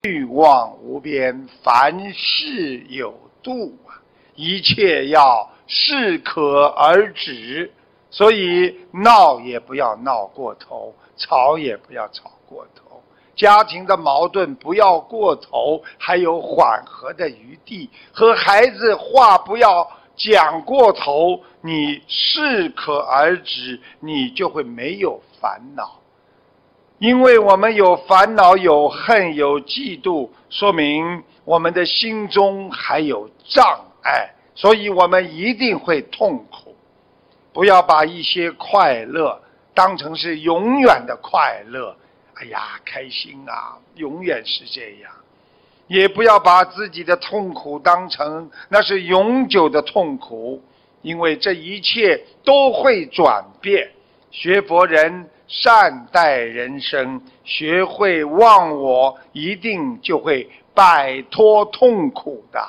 欲望无边，凡事有度啊，一切要适可而止。所以闹也不要闹过头，吵也不要吵过头，家庭的矛盾不要过头，还有缓和的余地。和孩子话不要讲过头，你适可而止，你就会没有烦恼。因为我们有烦恼、有恨、有嫉妒，说明我们的心中还有障碍，所以我们一定会痛苦。不要把一些快乐当成是永远的快乐，哎呀，开心啊，永远是这样。也不要把自己的痛苦当成那是永久的痛苦，因为这一切都会转变。学佛人善待人生，学会忘我，一定就会摆脱痛苦的。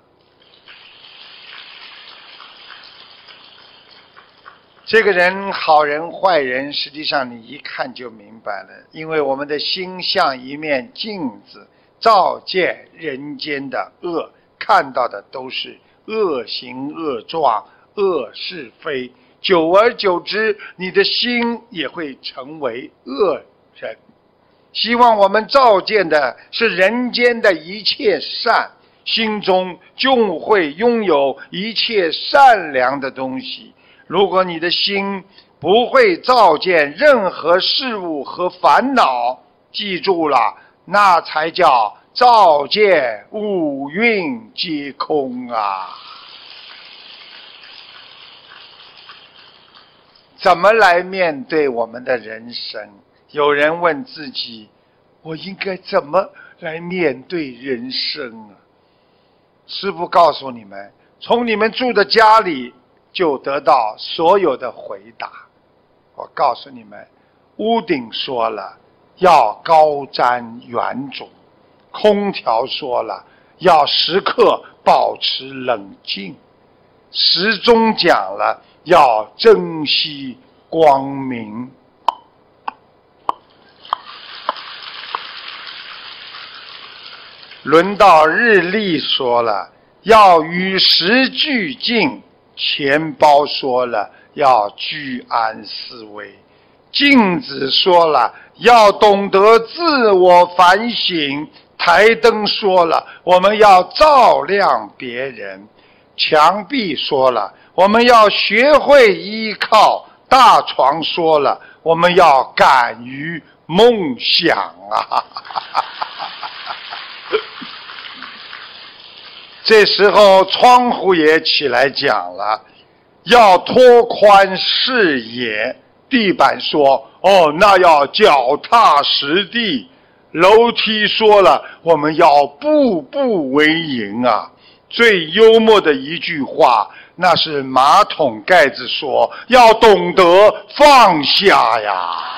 这个人好人坏人，实际上你一看就明白了，因为我们的心像一面镜子，照见人间的恶，看到的都是恶行恶状、恶是非，久而久之，你的心也会成为恶人。希望我们照见的是人间的一切善，心中就会拥有一切善良的东西。如果你的心不会照见任何事物和烦恼，记住了，那才叫照见五蕴皆空啊！怎么来面对我们的人生？有人问自己，我应该怎么来面对人生啊？师父告诉你们，从你们住的家里就得到所有的回答。我告诉你们，屋顶说了要高瞻远瞩，空调说了要时刻保持冷静，时钟讲了要珍惜光明。轮到日历说了要与时俱进，钱包说了要居安思危，镜子说了要懂得自我反省，台灯说了我们要照亮别人，墙壁说了我们要学会依靠，大床说了我们要敢于梦想啊！这时候窗户也起来讲了，要拓宽视野。地板说，哦，那要脚踏实地。楼梯说了，我们要步步为营啊。最幽默的一句话，那是马桶盖子说，要懂得放下呀。